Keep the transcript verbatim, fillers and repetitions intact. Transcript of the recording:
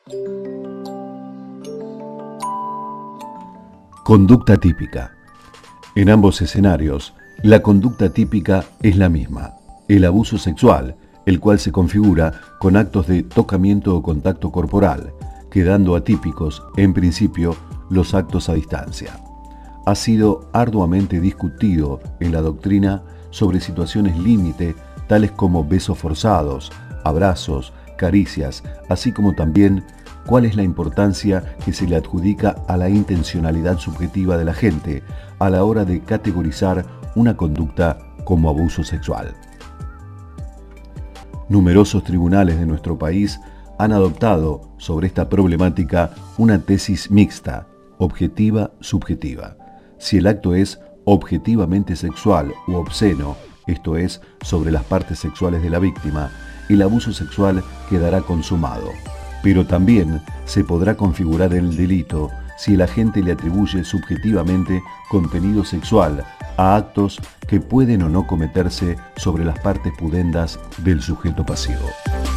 Conducta típica. En ambos escenarios, la conducta típica es la misma, el abuso sexual, el cual se configura con actos de tocamiento o contacto corporal, quedando atípicos, en principio, los actos a distancia. Ha sido arduamente discutido en la doctrina sobre situaciones límite, tales como besos forzados, abrazos, caricias, así como también cuál es la importancia que se le adjudica a la intencionalidad subjetiva de la gente a la hora de categorizar una conducta como abuso sexual. Numerosos tribunales de nuestro país han adoptado sobre esta problemática una tesis mixta, objetiva-subjetiva. Si el acto es objetivamente sexual u obsceno, esto es, sobre las partes sexuales de la víctima, el abuso sexual quedará consumado. Pero también se podrá configurar el delito si el agente le atribuye subjetivamente contenido sexual a actos que pueden o no cometerse sobre las partes pudendas del sujeto pasivo.